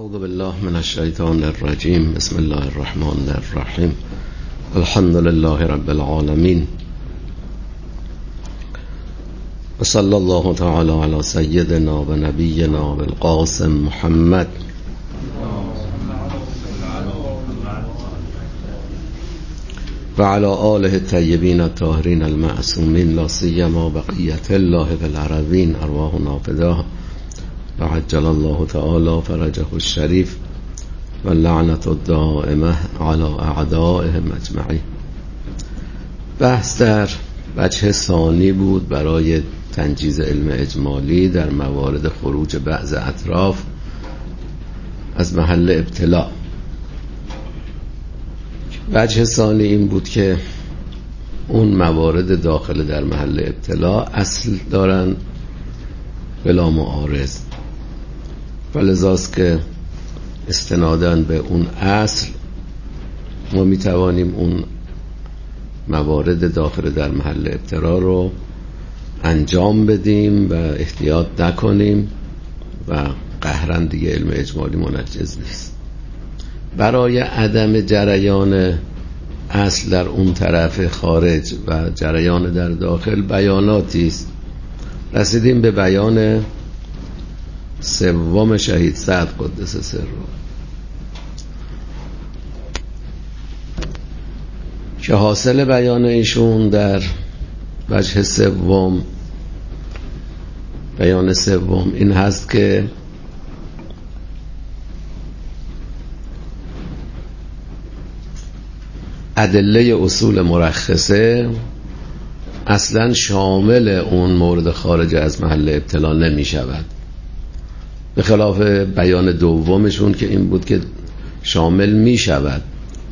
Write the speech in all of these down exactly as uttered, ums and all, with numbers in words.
اعوذ بالله من الشیطان الرجیم. بسم الله الرحمن الرحیم. الحمد لله رب العالمین و صلی الله تعالی علی سیدنا و نبینا و القاسم محمد و علی آله الطیبین الطاهرین المعصومین لا سیما بقیة الله فی الارضین ارواحنا فداها و عجل الله تعالی فرجه الشریف و لعنت الدائمه علی اعدائهم اجمعین. بحث در وجه ثانی بود برای تنجیز علم اجمالی در موارد خروج بعض اطراف از محل ابتلا. وجه ثانی این بود که اون موارد داخل در محل ابتلا اصل دارن بلا معارض، فلذاست که استناداً به اون اصل ما میتوانیم اون موارد داخل در محل ابتلا رو انجام بدیم و احتیاط نکنیم و قهراً دیگه علم اجمالی منجز نیست. برای عدم جریان اصل در اون طرف خارج و جریان در داخل بیاناتی است. رسیدیم به بیان سوم شهید سعد قدس سره که حاصل بیان ایشون در وجه سوم، بیان سوم این هست که ادله اصول مرخصه اصلا شامل اون مورد خارج از محل ابتلا نمی شود، به خلاف بیان دومشون که این بود که شامل می شود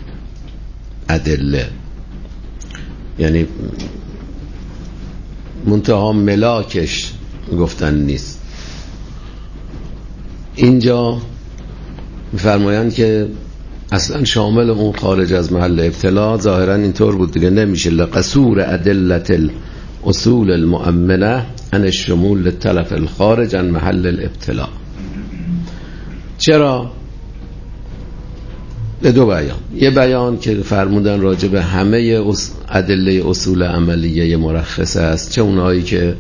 ادله، یعنی منتها ملاکش گفتن نیست. اینجا می‌فرمایند که اصلا شامل اون خارج از محل ابتلا ظاهرا اینطور بود دیگه، نمیشه لقصور ادله الاصول المؤمنه عن الشمول للتلف الخارج عن محل الابتلا. چرا؟ به دو بیان. یه بیان که فرمودن راجع به همه ادله اصول عملیه مرخصه است، چه اونهایی که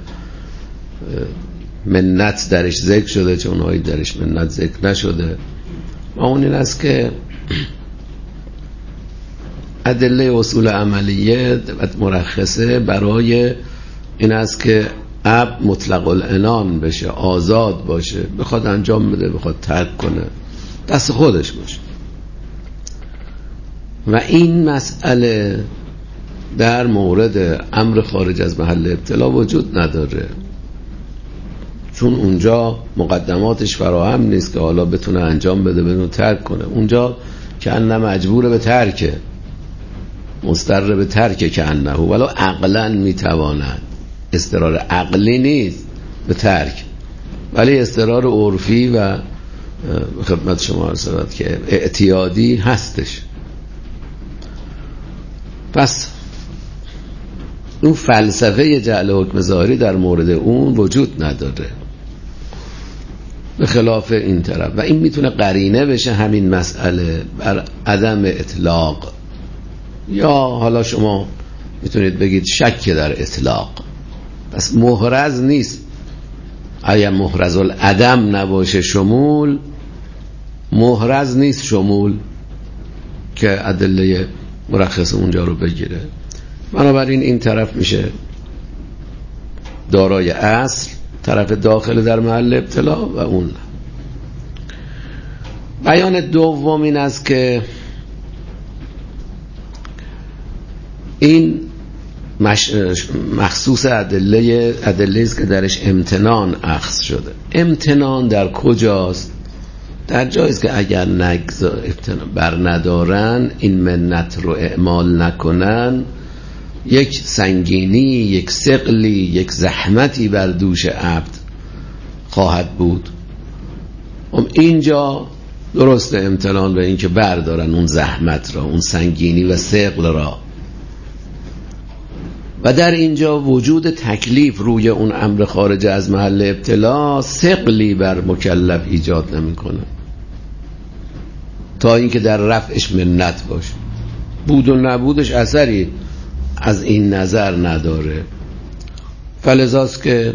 منت درش ذکر شده چه اونهایی درش منت ذکر نشده. و اون این است که ادله اصول عملیه مرخصه برای این است که عبد مطلق العنان بشه، آزاد باشه، بخواد انجام بده بخواد ترک کنه دست خودش باشه. و این مسئله در مورد امر خارج از محل ابتلا وجود نداره، چون اونجا مقدماتش فراهم نیست که حالا بتونه انجام بده بتونه ترک کنه. اونجا که انه مجبور به ترکه، مضطر به ترکه که انه ولو عقلا میتواند، اضطرار عقلی نیست به ترک ولی اضطرار عرفی و خدمت شما عرض شود که اعتیادی هستش. پس اون فلسفه جعل حکم ظاهری در مورد اون وجود نداره، به خلاف این طرف. و این میتونه قرینه بشه همین مسئله بر عدم اطلاق، یا حالا شما میتونید بگید شک در اطلاق. پس محرز نیست، اگر محرز العدم نباشه شمول، محرز نیست شمول که ادله مرخص اونجا رو بگیره. بنابراین این طرف میشه دارای اصل، طرف داخل در محل ابتلا، و اون بیان دوم این است که این مخصوص ادله ادله است که درش امتنان اخذ شده. امتنان در کجاست؟ در جایی است که اگر نگذار بر ندارن، این منت رو اعمال نکنن، یک سنگینی، یک ثقلی، یک زحمتی بر دوش عبد خواهد بود. اینجا درست امتنان به این که بردارن اون زحمت را، اون سنگینی و ثقل را، و در اینجا وجود تکلیف روی اون امر خارج از محل ابتلا ثقلی بر مکلف ایجاد نمیکنه. تا اینکه در رفعش منت باشه. بود و نبودش اثری از این نظر نداره. فلذاست که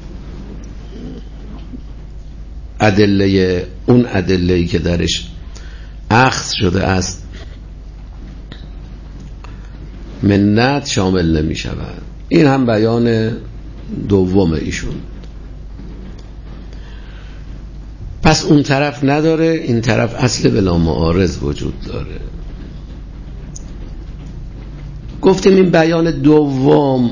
ادله اون ادله‌ای که درش اخذ شده است منت شامل نمی شود. این هم بیان دوم ایشون. پس اون طرف نداره، این طرف اصل بلا معارض وجود داره. گفتیم این بیان دوم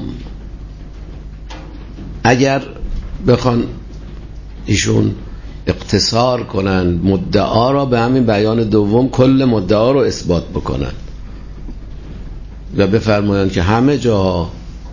اگر بخوان ایشون اقتصار کنن مدعا را به همین بیان دوم کل مدعا رو اثبات بکنن و بفرمایند که همه جا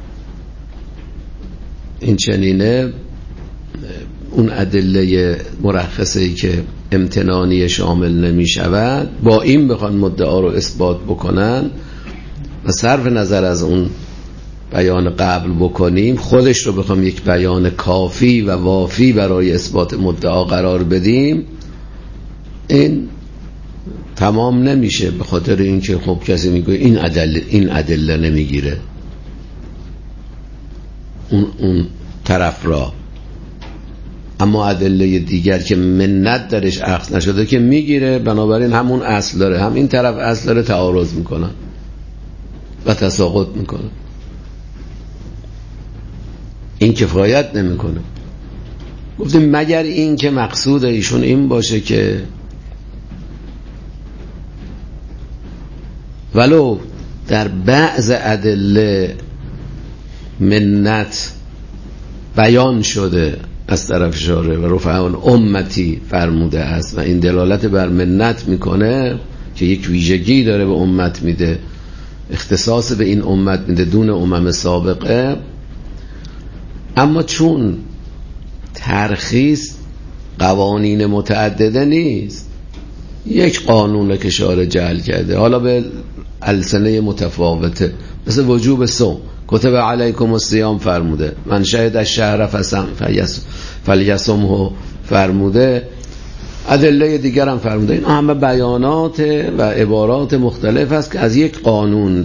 این چنینه، اون ادله مرخصه‌ای که امتنانی شامل نمی شود، با این بخوان مدعا رو اثبات بکنن و صرف نظر از اون بیان قبل بکنیم خودش رو بخوام یک بیان کافی و وافی برای اثبات مدعا قرار بدیم، این تمام نمیشه. به خاطر اینکه خب کسی میگه این ادله این ادله نمیگیره اون اون طرف را، اما ادله دیگر که منت درش اخذ نشده که میگیره، بنابراین همون اصل داره، هم این طرف اصل داره، تعارض میکنن و تساقط میکنن. این کفایت نمیکنه. گفتیم مگر این که مقصود ایشون این باشه که ولو در بعض ادله منت بیان شده از طرف شارع و رفعان امتی فرموده است و این دلالت بر منت میکنه که یک ویژگی داره به امت میده، اختصاص به این امت میده دون امم سابقه، اما چون ترخیص قوانین متعدده نیست، یک قانون که شارع جعل کرده حالا به السنه متفاوته، مثل وجوب صوم کتب علیکم الصیام فرموده، من شهد الشهر فلیصمه فرموده، ادله دیگر هم فرموده. این همه بیانات و عبارات مختلف است که از یک قانون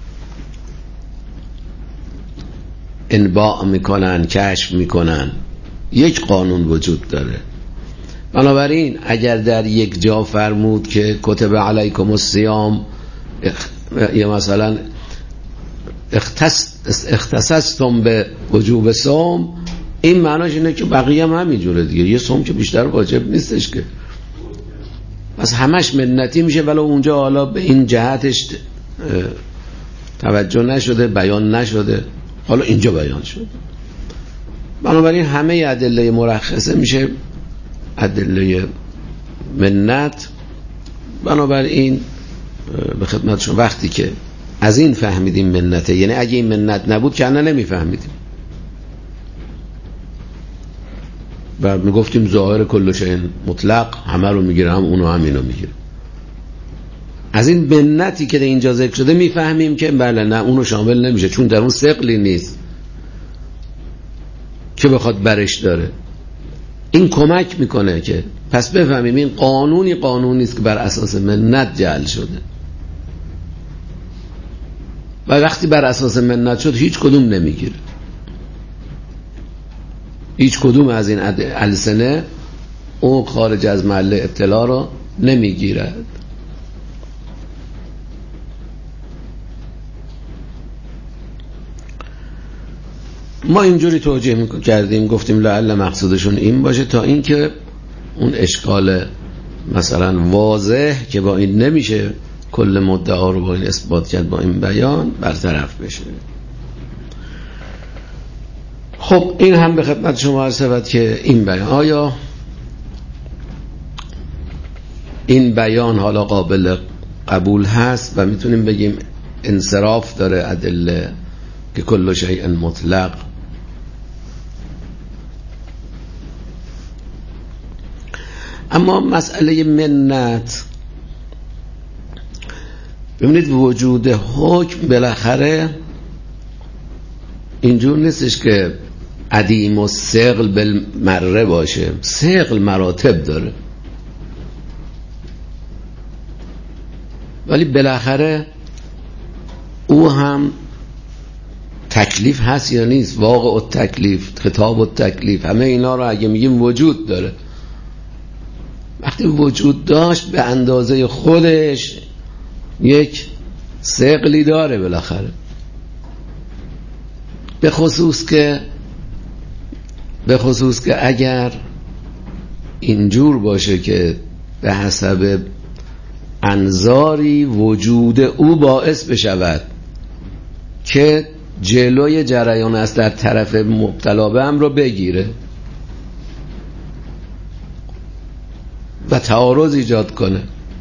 انباع میکنن، کشف میکنن، یک قانون وجود داره. بنابراین اگر در یک جا فرمود که کتب علیکم الصیام یا مثلا اختص اختصاصتم به وجوب صوم، این معناش اینه که بقیه هم همینجوره دیگه، یه صوم که بیشتر واجب نیستش که، پس همش منتی میشه، ولی اونجا حالا به این جهتش توجه نشده، بیان نشده، حالا اینجا بیان شده. بنابراین همه ادله مرخصه میشه ادله منت. بنابراین به خدمتشون وقتی که از این فهمیدیم منته، یعنی اگه این منت نبود که انا نمیفهمیدیم و میگفتیم ظاهر کل شیء مطلق همه رو میگیره، هم اونو هم اینو میگیره. از این منتی که در اینجا ذکر شده میفهمیم که بله نه اونو شامل نمیشه، چون در اون ثقلی نیست که بخواد برش داره. این کمک میکنه که پس بفهمیم این قانونی قانونی است که بر اساس منت جعل شده و وقتی بر اساس منت شد هیچ کدوم نمیگیره، هیچ کدوم از این السنه اون خارج از محل ابتلا رو نمیگیرد. ما اینجوری توجیه کردیم، گفتیم لعل مقصودشون این باشه تا اینکه اون اشکال مثلا واضح که با این نمیشه کل مدعا رو با این اثبات کرد با این بیان برطرف بشه. خب این هم به خدمت شما عرض شود که این بیان آیا این بیان حالا قابل قبول هست و میتونیم بگیم انصراف داره ادله که کل شیء مطلق. اما مسئله منت ببینید وجود حکم بالاخره اینجور نیستش که عدیم و ثقل بالمره باشه، ثقل مراتب داره. ولی بالاخره او هم تکلیف هست یا نیست، واقع و تکلیف، خطاب و تکلیف، همه اینا رو اگه میگیم وجود داره. وقتی وجود داشت به اندازه خودش یک ثقلی داره بالاخره، به خصوص که به خصوص که اگر اینجور باشه که به حسب انظاری وجود او باعث بشود که جلوی جریان است در طرف مبتلا به هم رو بگیره و تعارض ایجاد کنه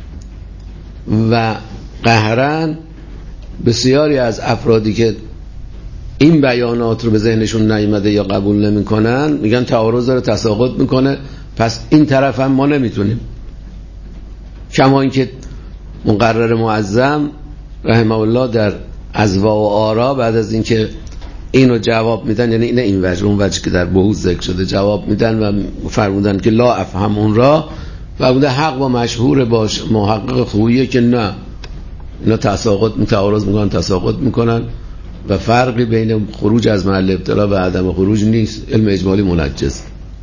و قهرن بسیاری از افرادی که این بیانات رو به ذهنشون نیامده یا قبول نمیکنن میگن تعارض داره، تساقط میکنه، پس این طرف هم ما نمیتونیم. کما اینکه مقرر معظم رحمه الله در ازوا و آرا بعد از اینکه اینو جواب میدن، یعنی این این وجه اون وجه که در بحوث ذکر شده جواب میدن و فرمودن که لا افهم اون را، فرموده حق و مشهور باش محقق خوییه که نه، اینا تساقط متعارض میکنن، تساقط میکنن و فرقی بین خروج از محل ابتلا و عدم خروج نیست، علم اجمالی منجز.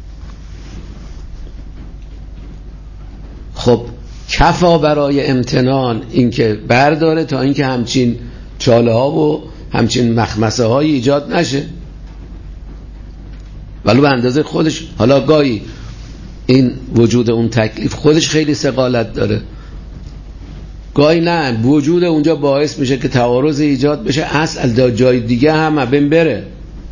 خب کفا برای امتنان اینکه برداره تا اینکه همچین چاله ها و همچین مخمسه هایی ایجاد نشه، ولو به اندازه خودش. حالا گاهی این وجود اون تکلیف خودش خیلی ثقالت داره، گاهی نه، وجود اونجا باعث میشه که تعارض ایجاد بشه، اصل جای دیگه هم بین بره.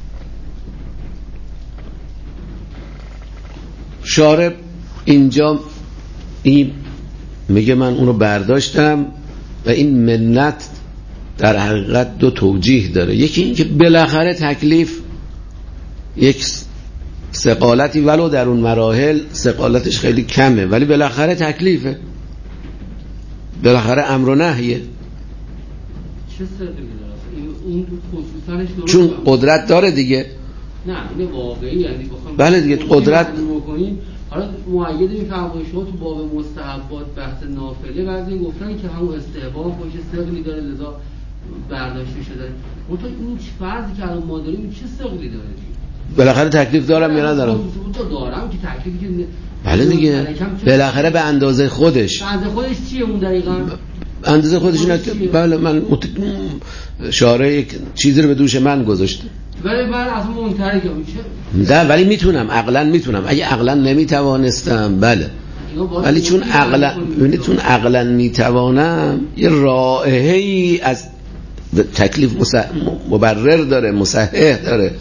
شارب اینجا این میگه من اونو برداشتم و این منت در حقیقت دو توجیه داره. یکی این که بالاخره تکلیف یک ثقالتی ولو در اون مراحل ثقالتش خیلی کمه، ولی بالاخره تکلیفه، بالاخره امر و نهیه. چه ثقلی داره؟ اون خصوصاش چون قدرت داره دیگه. نه این واقعی، یعنی بخوام بله دیگه قدرت. حالا مؤید این فرمایش ها تو باب مستحبات بحث نافله بعضی گفتن که همون استحباب باشه ثقلی داره لذا برداشته شده. اون تو این فرضی که الان ما داریم چه ثقلی داره؟ بالاخره تکلیف دارم یا ندارم؟ تو دارم که تکلیفی که بله دیگه بالاخره به اندازه خودش. به اندازه خودش چیه اون دقیقاً؟ اندازه خودش نه. بله من مت... شارع یک چیزی رو به دوش من گذاشته، ولی من اصلا منترکم چه؟ نه ولی میتونم، عقلا میتونم. اگه عقلا نمیتوانستم بله، ولی چون عقلا ببینید چون عقلا میتوانم یه رائحه‌ای از تکلیف مبرر داره، مصحح داره.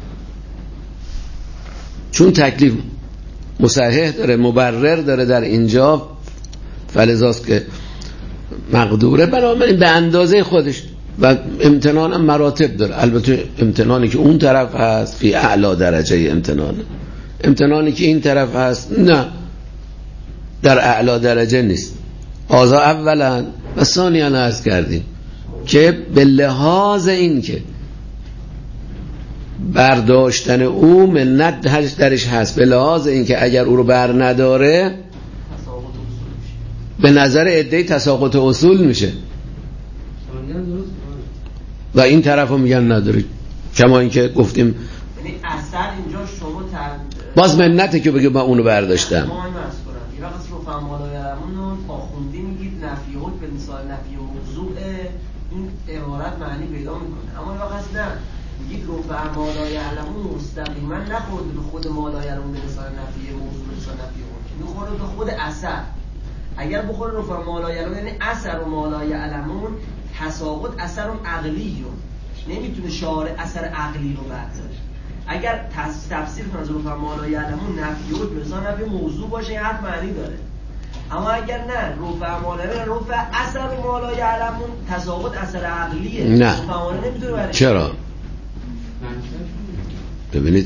چون تکلیف مصحح داره، مبرر داره در اینجا، فلذاست که مقدوره، بنابراین به اندازه خودش. و امتنان هم مراتب داره. البته امتنانی که اون طرف هست فی اعلا درجه امتنان، امتنانی که این طرف هست نه، در اعلا درجه نیست. آزا اولا و ثانیاً عرض کردیم که به لحاظ این که برداشتن او منت درش هست، به لحاظ این که اگر او رو بر نداره به نظر عده تساقط اصول میشه و این طرف رو میگن نداری. کما این که گفتیم یعنی اثر اینجا شما تر... باز منته که بگه من اونو برداشتم. ما این مرز کنم یه وقت رو فهمالای علمون رو تا خوندی میگید نفی حکم به مثال نفی موضوع این عبارت معنی پیدا میکنه، اما این وقت نه میگید رو فهمالای علمون مستقیما نخورده به خود مالای علمون به مثال نفی موضوع به مثال نفی حکم، میخوره به خود اثر. اگر بخوره رو فهمالای علمون یعنی اثر و مالای علمون تساقط اثر عقلی رو نمیتونه شارع اثر عقلی رو برداره. اگر تفسیر کنه از رفع مالای علمون نفی و مثلا نفی موضوع باشه این حرف معنی داره، اما اگر نه رفع مالای رفع اثر و مالای علمون تساقط اثر عقلیه، نه رفع مالای نمیتونه برداره. چرا؟ ببینید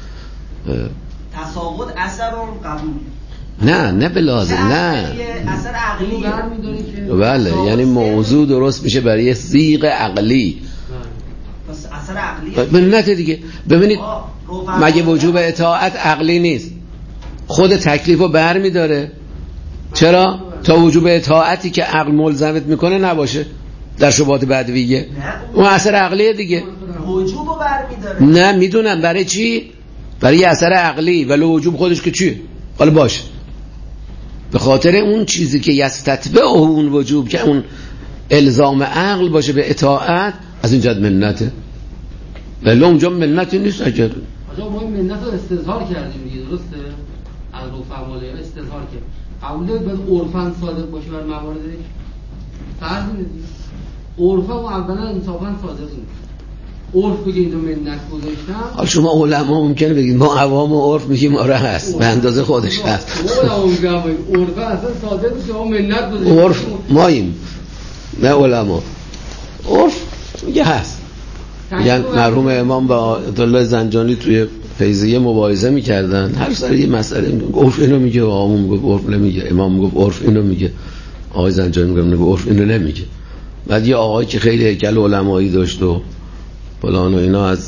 تساقط اثر رو قبول نه نه به لازم نه اثر عقلی برمی‌داره که بله، یعنی موضوع درست میشه برای صیغ عقلی، پس اثر عقلی منت دیگه. ببینید مگه وجوب اطاعت عقلی نیست؟ خود تکلیف رو بر میداره. چرا؟ تا وجوب اطاعتی که عقل ملزمت میکنه نباشه در شبهات بدویه. اون اثر عقلیه دیگه. وجوبو برمیداره. نه میدونم برای چی؟ برای یه اثر عقلی. ولی وجوب خودش که چیه؟ حالا باشه به خاطر اون چیزی که یستتبع اون وجوب که اون الزام عقل باشه به اطاعت، از این جد منته. ولی اونجا منتی نیست. اگر آجا ما این منت رو استظهار کردیم دیگه، درسته؟ از رو فرماله استظهار کرد قبوله باید عرفاً صادق باشه بر مواردش فرض نیست. عرفاً و اولا انصافاً صادق نیست. عرف بگه اینجا منت گذاشتم. حالا شما علما ممکنه بگید ما عوام و عرف میگیم آره هست به اندازه خودش هست. علما میگن عرف اصلا صادق نیست که ما منت گذاشتیم. عرف ماییم نه علما. عرف میگه هست. میگن مرحوم امام با عبدالله زنجانی توی فیضیه مباحثه میکردن، هر سر یه مسئله عرف اینو میگه و آقا میگه عرف نمیگه، امام میگه عرف اینو میگه، آقای زنجانی میگه عرف اینو نمیگه. بعد یه آقایی که خیلی هیکل علمایی داشت و فلان و اینا از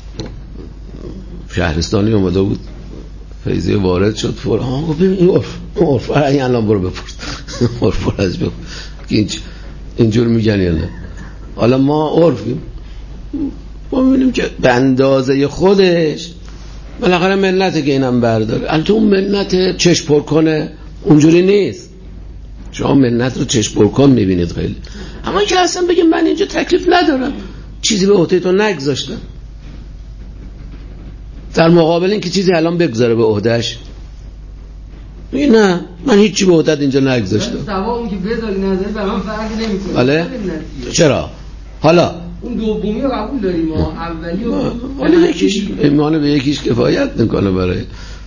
شهرستانی اومده بود فیضیه وارد شد، فور ها گفت این عرف این عرف این الان برو بپرس عرف برو از بپرس که اینجور میگن یا نه. حالا ما عرفیم، ما میبینیم که به اندازه خودش بالاخره ملته که اینم برداره. البته اون ملت چشم پر کنه اونجوری نیست. شما ملت رو چشم پر کن میبینید خیلی، اما که اصلا بگیم من اینجا تکلیف ندارم، چیزی به عهده تو نگذاشتم، در مقابل این که چیزی الان بگذاره به عهدهش، نه من هیچی به عهدت اینجا نگذاشتم. سوا اون که بذاری نذاری به من فرقی نمیکنه. بله چرا؟ حالا اون دومی رو قبول داریم ما اولی رو حالا یکیش ایمان به یکیش کفایت نکنه برای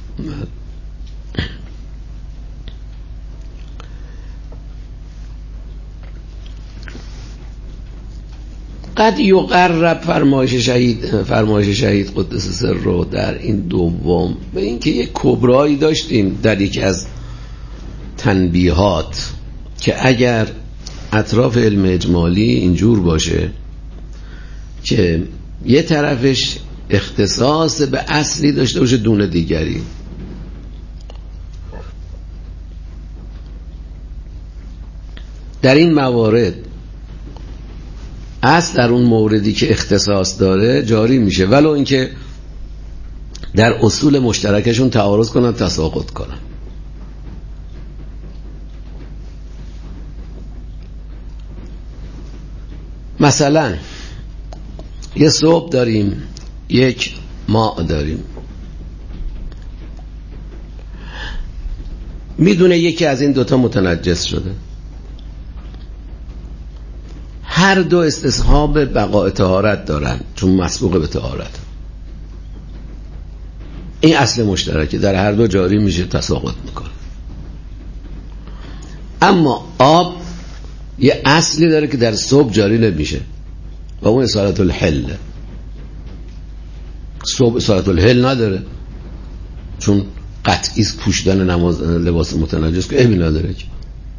قد یقرب فرمایش شهید فرمایش شهید قدس سر رو در این دوم به این که یک کبرایی داشتیم در یکی از تنبیهات که اگر اطراف علم اجمالی اینجور باشه که یه طرفش اختصاص به اصلی داشته باشه دون دیگری، در این موارد اصل در اون موردی که اختصاص داره جاری میشه ولو اینکه در اصول مشترکشون تعارض کنن تساقط کنن. مثلا یه صبح داریم یک ماء داریم، میدونه یکی از این دوتا متنجس شده، هر دو استصحاب بقاء طهارت دارن چون مسبوق به طهارت. این اصل مشترکه در هر دو جاری میشه تساقط میکنه. اما آب یه اصلی داره که در صبح جاری نمیشه و اون اصالت الحل. صبح اصالت الحل نداره چون قطعی پوشیدن نماز لباس متنجس که ایبی نداره که.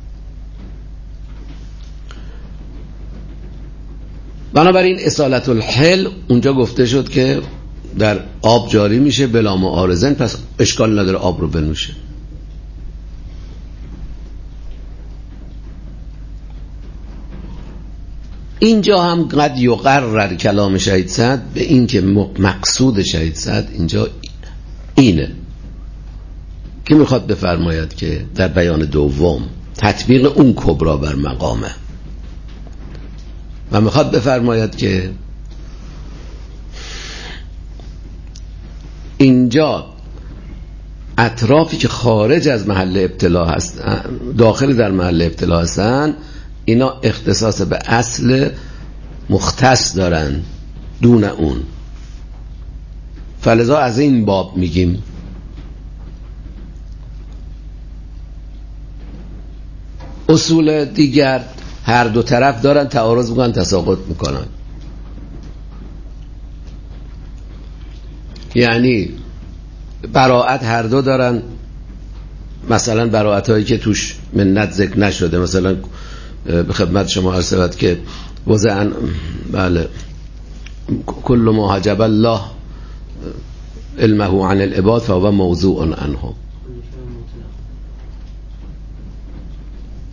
بنابراین اصالت الحل اونجا گفته شد که در آب جاری میشه بلا معارضن، پس اشکال نداره آب رو بنوشه. اینجا هم قد یقرر کلام شهید سعد به این که مقصود شهید سعد اینجا اینه که میخواد بفرماید که در بیان دوم تطبیق اون کبرا بر مقامه و میخواد بفرماید که اینجا اطرافی که خارج از محل ابتلا هست داخل در محل ابتلا هستن اینا اختصاص به اصل مختص دارن دون اون، فلذا از این باب میگیم اصول دیگر هر دو طرف دارن تعارض میکنن تساقط میکنن. یعنی براءت هر دو دارن، مثلا براءت هایی که توش منت ذکر نشده، مثلا به خدمت شما عرض شود که وضعن بله کل ما حجب الله علمه عن العباد فهو موضوع عنهم.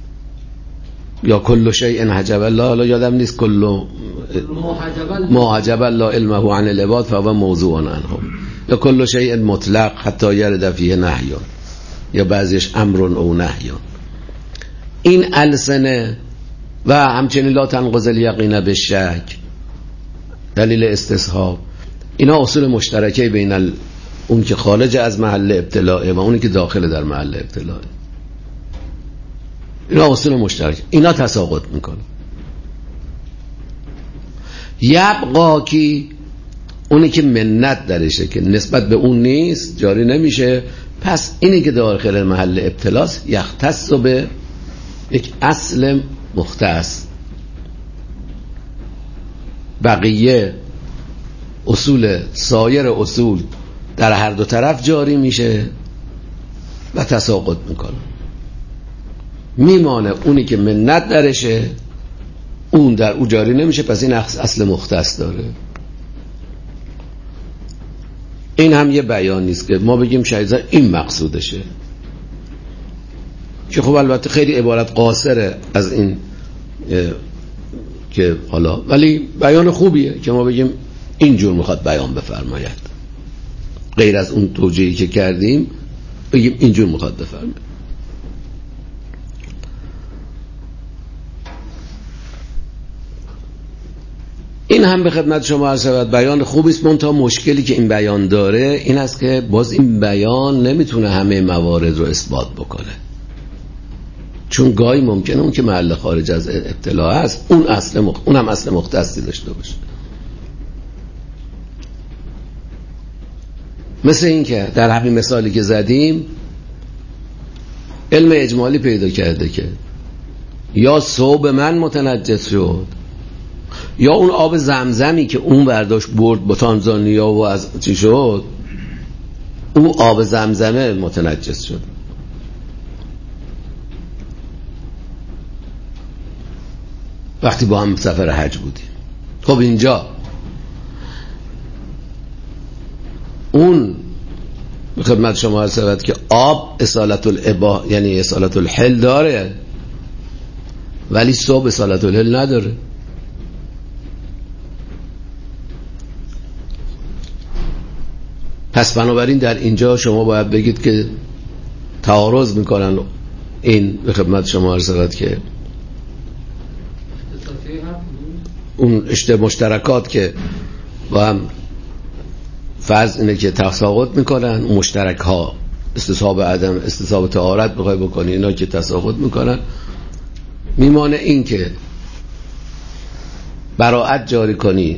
یا کل شیء حجب الله، حالا یادم نیست کل ما حجب الله علمه عن العباد فهو موضوع عنهم، یا کل شیء مطلق حتی یرد فیه نهی، یا بعضیش امر او نهی. این السنه و همچنین لا تنقض الیقین بالشک، دلیل استصحاب، اینا اصول مشترکه بین ال... اون که خارج از محل ابتلاءه و اونی که داخل در محل ابتلاءه. اینا اصول مشترک، اینا تساقط میکنه. یبقا کی، اونی که منت درشه که نسبت به اون نیست، جاری نمیشه، پس اینی که داخل محل ابتلاست یختص به یک اصل مختص. بقیه اصول، سایر اصول در هر دو طرف جاری میشه و تساقط میکنه. میمانه اونی که منت درشه، اون در او جاری نمیشه، پس این اصل مختص داره. این هم یه بیان نیست که ما بگیم شاید این مقصودشه، که خب البته خیلی عبارت قاصره از این که حالا، ولی بیان خوبیه که ما بگیم اینجور میخواد بیان بفرماید، غیر از اون توجیهی که کردیم بگیم اینجور میخواد بفرماید. این هم به خدمت شما عرض شود بیان خوبی است، منتها مشکلی که این بیان داره این است که باز این بیان نمیتونه همه موارد رو اثبات بکنه، چون گاهی ممکنه اون که محل خارج از ابتلاء است اون اصل مخ... اون هم اصل مختصی داشته باشه. مثل این که در همین مثالی که زدیم علم اجمالی پیدا کرده که یا ثوب من متنجس شد، یا اون آب زمزمی که اون برداشت برد با تانزانیا و از چی شد، اون آب زمزمه متنجس شد. وقتی با هم سفر حج بودیم. خب اینجا اون به خدمت شما عرض شود که آب اصالت الاباح یعنی اصالت الحل داره، ولی صوب اصالت الحل نداره. پس بنابراین در اینجا شما باید بگید که تعارض میکنن این به خدمت شما عرض شود که اون اشته مشترکات که با هم فرض اینه که تساقط میکنن، مشترک ها استصحاب عدم استصحاب طهارت بخوای بکنی، اینا که تساقط میکنن، میمانه این که براءت جاری کنی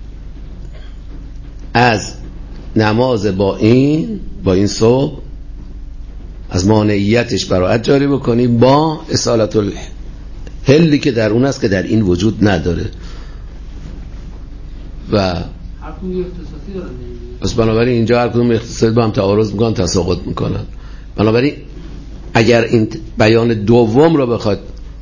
از نماز با این با این صبح، از مانعیتش براءت جاری بکنی با اصالت الحلی که در اون است که در این وجود نداره و هر کدوم اختصاصی دارن. پس بنابراین اینجا هر کدوم اختصاصی با هم تعارض میکنن، تساقط میکنن. بنابراین اگر این بیان دوم رو بخواد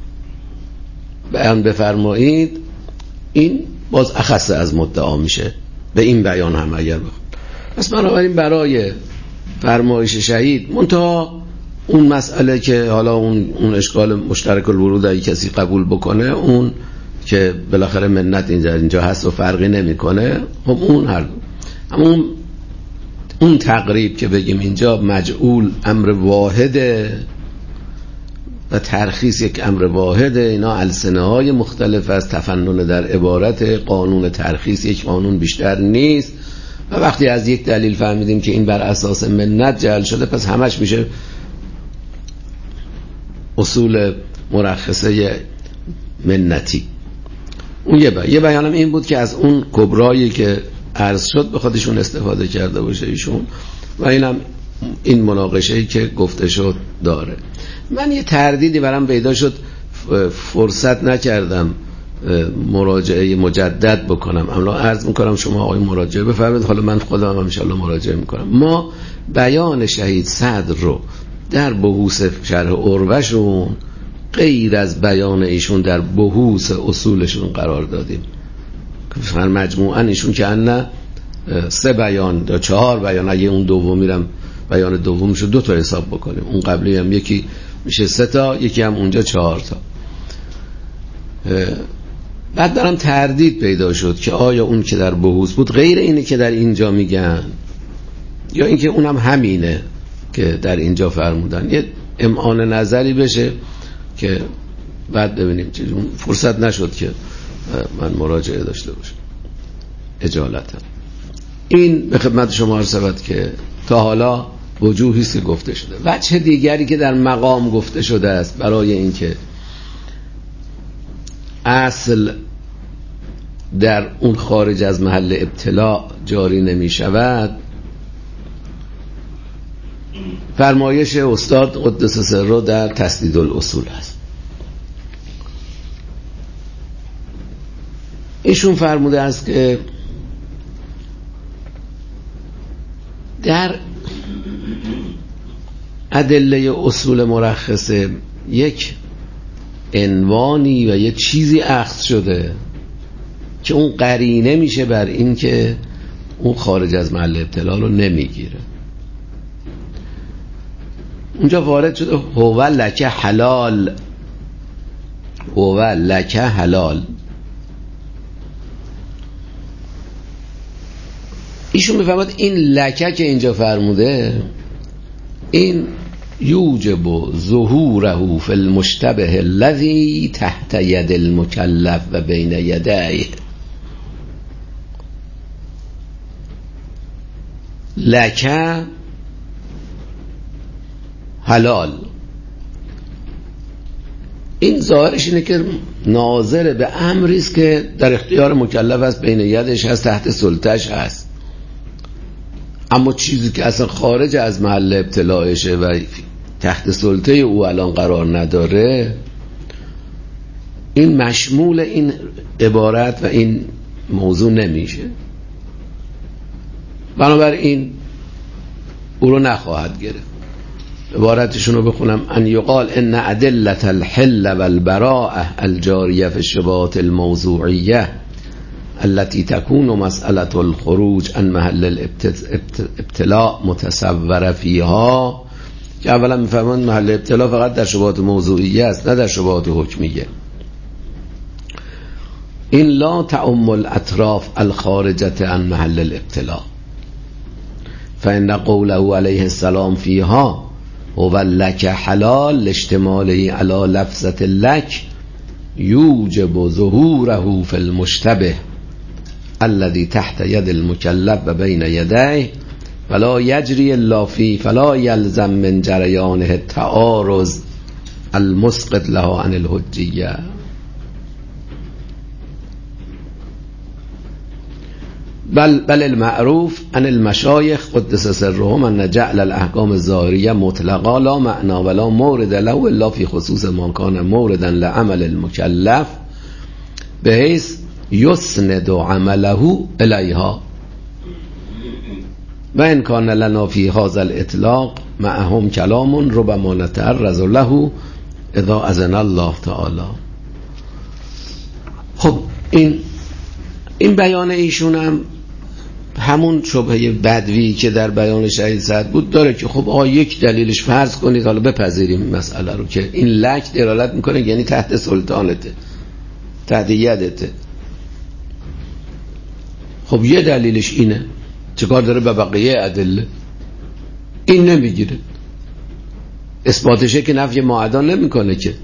بیان بفرمایید، این باز اخص از مدعا میشه به این بیان هم اگر بخواد. پس بنابراین برای فرمایش شهید منتها اون مسئله که حالا اون اون اشکال مشترک الورود اگه کسی قبول بکنه، اون که بالاخره منت اینجا اینجا هست و فرقی نمیکنه، خب اون هر اما اون اون تقریب که بگیم اینجا مجعول امر واحده و ترخیص یک امر واحده، اینا السنه های مختلف از تفنن در عبارت، قانون ترخیص یک قانون بیشتر نیست و وقتی از یک دلیل فهمیدیم که این بر اساس منت جعل شده، پس همش میشه اصول مرخصه منتی. اون یه بیان. یه بیانم این بود که از اون کبرایی که عرض شد به خودشون استفاده کرده باشه ایشون، و اینم این مناقشه‌ای که گفته شد داره. من یه تردیدی برام پیدا شد، فرصت نکردم مراجعه مجدد بکنم، اما عرض میکنم شما آقای مراجعه بفرمایید، حالا من خودم هم انشالله مراجعه میکنم. ما بیان شهید صدر رو در بحوث شرح عروه‌شون غیر از بیان ایشون در بحوث اصولشون قرار دادیم. هر مجموعاً ایشون که نه سه بیان یا چهار بیان، اگه اون دوم میرم بیان دومشو دو تا حساب بکنیم، اون قبلی هم یکی میشه سه تا، یکی هم اونجا چهار تا. بعد دارم تردید پیدا شد که آیا اون که در بحوث بود غیر اینه که در اینجا میگن یا اینکه اونم همینه که در اینجا فرمودن. یه امعان نظری بشه که بعد ببینیم. فرصت نشد که من مراجعه داشته باشم اجالتا. این به خدمت شما عرض شود که تا حالا وجوهی است که گفته شده. وجه دیگری که در مقام گفته شده است برای اینکه اصل در اون خارج از محل ابتلا جاری نمی شود، فرمایش استاد قدس سره در تسدید الاصول است. ایشون فرموده است که در ادله اصول مرخصه یک عنوانی و یک چیزی اخذ شده که اون قرینه میشه بر این که اون خارج از محل ابتلا رو نمیگیره. اونجا وارد شده هو لکه حلال، هو لکه حلال. ایشون میفهمد این لکه که اینجا فرموده این یوجب ظهوره فی المشتبه الذی تحت ید المکلف و بین یدیه. لکه حلال، این ظاهرش اینه که ناظر به امری است که در اختیار مکلف است، بین یدش هست، تحت سلطش هست. اما چیزی که اصلا خارج از محل ابتلاعشه و تحت سلطه او الان قرار نداره، این مشمول این عبارت و این موضوع نمیشه. بنابراین او رو نخواهد گرفت. عبارتشون رو بخونم: ان یقال ان ادلة الحل والبراءة الجاریه فی الشبهات الموضوعیه التي تكون مسألة الخروج عن محل الابتلاء متصوره فيها، که اولا میفهمن محل ابتلاء فقط در شبهات موضوعیه است، نه در شبهات حکمیه. این لا تعم الاطراف الخارجه عن محل الابتلاء، فإن قوله علیه السلام فيها هو لک حلال اشتماله على لفظة لک یوجب ظهوره فی المشتبه الذي تحت ید المکلف و بین یدیه فلا یجری الا فی فلا یلزم من جریانه التعارض المسقط لها عن الحجیه. بل بل المعروف عن المشایخ قدس سرهم ان جعل الاحکام الظاهریه مطلقا لا معنی ولا مورد له الا فی خصوص ما کان موردا لعمل المکلف بحیث یسند عمله الیها و ان کان لنا فی هذا الاطلاق معهم کلام ربما نتعرض له اذا اذن الله تعالی. خب این این بیان ایشون هم همون شبهه بدوی که در بیان شهید سعد بود داره که خب آقا یک دلیلش فرض کنید، حالا بپذیریم مسئله رو که این لک دلالت میکنه یعنی تحت سلطانته، تحت یدته. خب یه دلیلش اینه، چیکار داره به بقیه ادله؟ این نمیگیره، اثباتشه که نفی معدا نمیکنه که.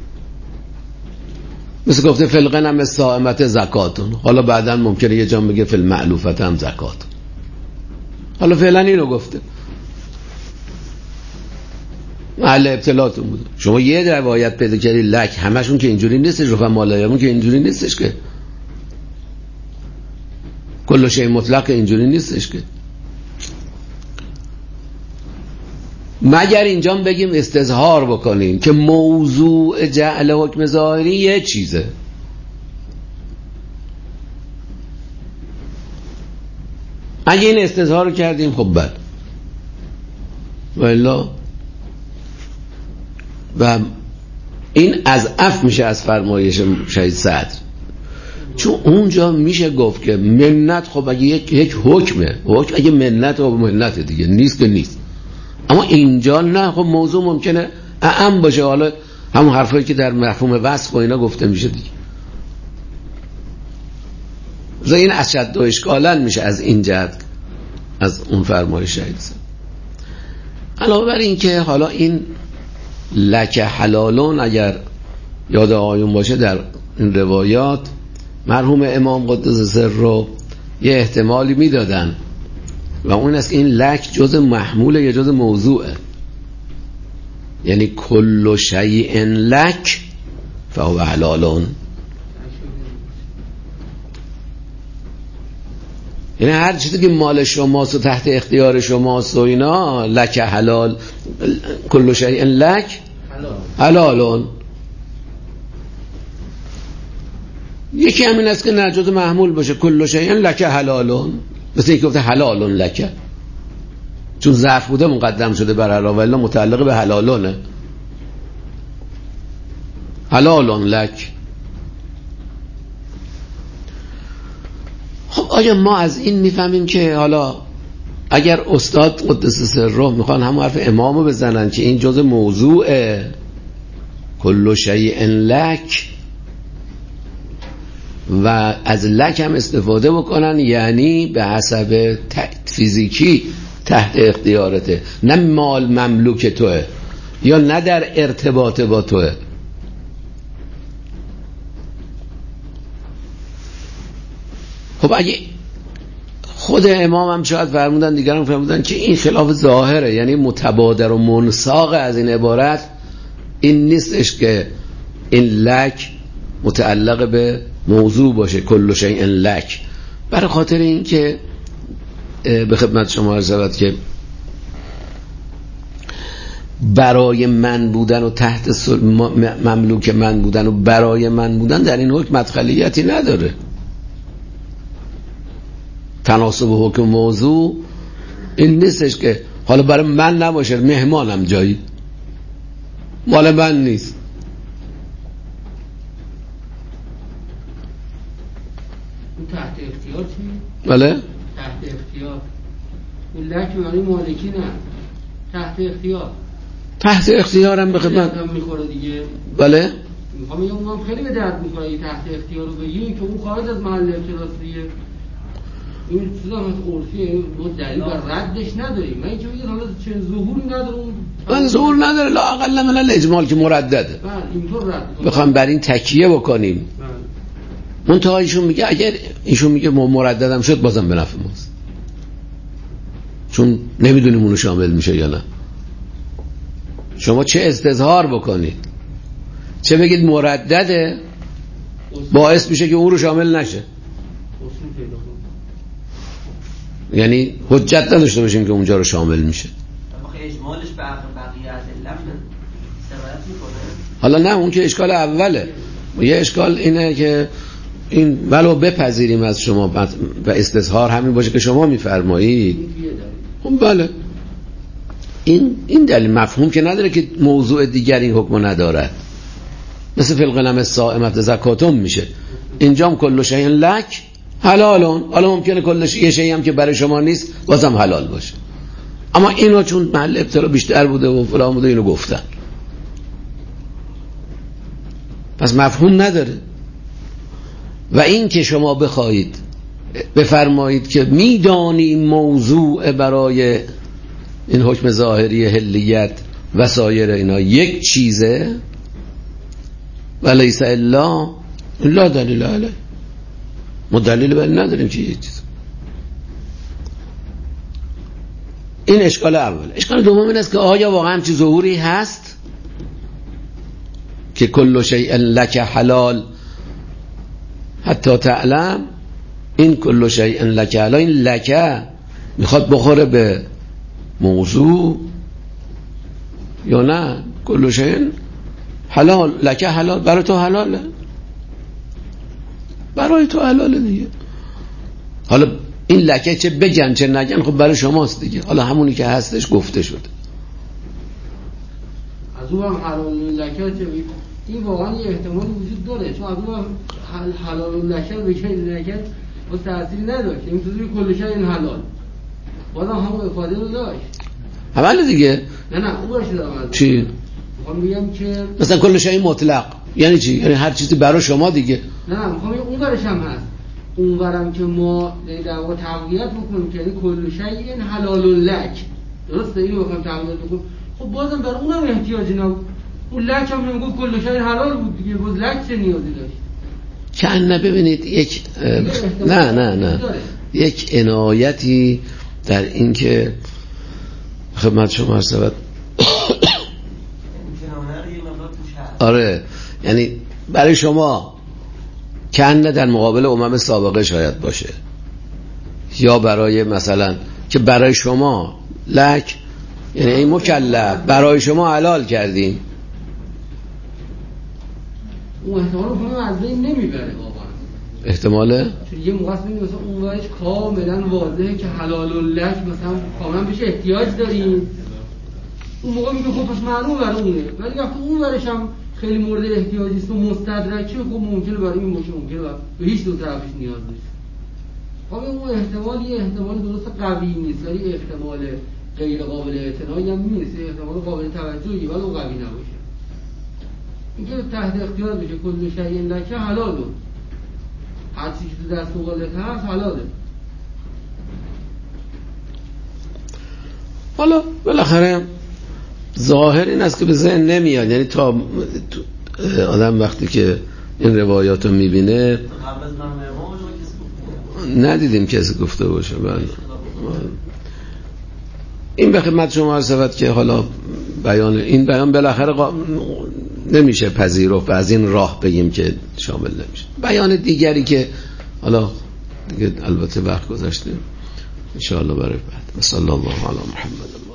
مثل گفته فلقن هم استائمت زکاتون، حالا بعدا ممکنه یه جا بگه فل معلوفت هم زکات، حالا فعلا اینو گفته محل ابتلاتون بوده. شما یه روایت پیدا کردی لک، همشون که اینجوری نیستش، رفع مالایمون که اینجوری نیستش که، کل شیء مطلق اینجوری نیستش که. مگر اینجا بگیم استظهار بکنیم که موضوع جعل حکم ظاهری یه چیزه، اگه این استظهار رو کردیم خب بله، والا و این از اف میشه از فرمایش شهید صدر، چون اونجا میشه گفت که منت خب اگه یک, یک حکمه، حکم اگه منت خب منت دیگه نیست که نیست، اما اینجا نه، خب موضوع ممکنه اعم باشه، حالا همون حرفایی که در مفهوم وصف و اینا گفته میشه دیگه، مثلا این اشد و اشکالن میشه از این جهت از اون فرمایش شهید. علاوه بر این که حالا این لک حلالون اگر یاد آقایون باشه در این روایات مرحوم امام قدس سر رو یه احتمالی میدادن و اون است که این لک جز محموله یا جز موضوعه، یعنی کل شیء لک فهو حلالون، یعنی هر چیزی که مال شماست و تحت اختیار شماست و اینا لک حلال، کل شیء لک حلالون. یکی همین است که نه جز محمول باشه کل شیء لک حلالون، مثل اینکه گفته حلالون لک، چون ظرف بوده مقدم شده بر حلال و الا متعلق به حلالونه، حلالون لک. خب آیا ما از این میفهمیم که حالا اگر استاد قدس سره میخوان همون حرف امامو بزنن که این جز موضوع کل شیء لک و از لک هم استفاده بکنن، یعنی به حسب فیزیکی تحت اختیارته، نه مال مملوک توه یا نه در ارتباط با توه. خب اگه خود امام هم شاید فرمودن، دیگران فرمودن که این خلاف ظاهره، یعنی متبادر و منساق از این عبارت این نیستش که این لک متعلق به موضوع باشه کل شیء لک، برای خاطر این که به خدمت شما عرض شود که برای من بودن و تحت مملوک من بودن و برای من بودن در این حکم مدخلیتی نداره. تناسب حکم موضوع این نیستش که حالا برای من نباشه مهمانم جایی مال من نیست. تحت اختیار چی؟ بله؟ تحت اختیار این لک معنی مالکی نه، تحت اختیار. تحت اختیارم به خدمت میخوره دیگه. بله؟ میخوام میگم اونم خیلی به درد میخوره این تحت اختیار رو بگیم که اون خارج از محل اختیاریه. این چیزا هم عرفیه، ما دلیل بر ردش نداریم. من اینکه میگم حالا چه ظهوری نداره اون من ظهور نداره، لا اقل من الاجمال که مردده. بله اینطور رد بخوام بر این تکیه بکنیم. منتها ایشون میگه اگر ایشون میگه مرددم شد بازم به نفع ماست، چون نمیدونیم اونو شامل میشه یا نه. شما چه استظهار بکنید چه بگید مردده باعث میشه که اون رو شامل نشه، یعنی حجت نداشته باشیم که اونجا رو شامل میشه. اجمالش به بقیه ادله سرایت میکنه. حالا نه اون که اشکال اوله، یه اشکال اینه که این ولو بپذیریم از شما و استظهار همین باشه که شما میفرمایید، خب بله این این دلیل مفهوم که نداره که موضوع دیگر این حکم نداره. مثل فی الغنم الصائمة زکاتون میشه، اینجام کل شیء لک حلالون. حالا ممکنه کل یه شیء هم که برای شما نیست بازم حلال باشه، اما اینو چون محل ابتلا بیشتر بوده و فلان بوده اینو گفتن، پس مفهوم نداره. و این که شما بخواهید بفرمایید که میدانی موضوع برای این حکم ظاهری حلیت و سایر اینا یک چیزه و لیس الا الا دلیل علیه، ما دلیل بر نداریم که یک چیز. این اشکال اول. اشکال دوم این است که آیا واقعا همچین ظهوری هست که کل شیء لک حلال حتی تعلم؟ این کل شیء لک حلال، این لک میخواد بخوره به موضوع یا نه؟ کل شیء حلال لک حلال، برای تو حلاله، برای تو حلاله دیگه. حالا این لکه چه بگن چه نگن خب برای شماست دیگه، حالا همونی که هستش گفته شده. از اون هم حلال لکه چه این واقعا یه احتمالی وجود داره، چون از اون هم حلال لکه بگن لکه باز تأثیری نداشت، این توضیح کل شیء این حلال بازم همون افاده رو داشت حواله دیگه. نه نه اون باشه دارم چی؟ میخوام بگم که مثلا کل شیء مطلق یعنی چی؟ یعنی هر چیزی برای شما دیگه. نه میخوام اون برش هم هست اونورم که ما در واقع تقویت بکنیم که کل شیء حلال لک، درسته؟ اینو بخوام تقویت بکنیم، خب بازم برای اونم احتیاجی نبود. اون لک هم نمیگفت کل شیء حلال بود دیگه، باز لک چه نیازی داشت؟ کنه ببینید یک نه نه نه یک عنایتی در این که خدمت شما عرض شود آره، یعنی برای شما کنه در مقابل امم سابقه شاید باشه، یا برای مثلا که برای شما لک یعنی این مکلف برای شما حلال کردیم، اون احتمال رو از بین نمیبره واقعا. احتماله؟ چون یه موقع میگه مثلا اون ورش کاملا واضحه که حلال و لک مثلا کاملا بهش احتیاج داریم، اون موقع میگه خب پس معلومه برای اونه. ولی وقتی اون ورش هم خیلی مورد احتیاجی است و مستدرکه، خب ممکنه برای این باشه، ممکنه برای به هیچ دو طرفش نیاز نیست. خب اون احتمال یه احتمال درست قوی نیست، ولی احتمال غیر قابل اعتنایی هم نیست، احتمال قابل توجهی ولی اون قوی نباشه. اینکه تحت اختیار بشه کل شیء لک حلال بود، هر چیزی تو دست و بالت هست حلاله. حالا بالاخره ظاهر این است که به ذهن نمیاد، یعنی تا آدم وقتی که این روایات رو میبینه ندیدیم کسی گفته باشه. بله این به خدمت شما عرض شود که حالا بیان این بیان بالاخره قا... نمیشه پذیرفت و از این راه بگیم که شامل نمیشه. بیان دیگری که حالا دیگه البته وقت گذاشته ان شاء الله برای بعد. صلی الله علی محمد.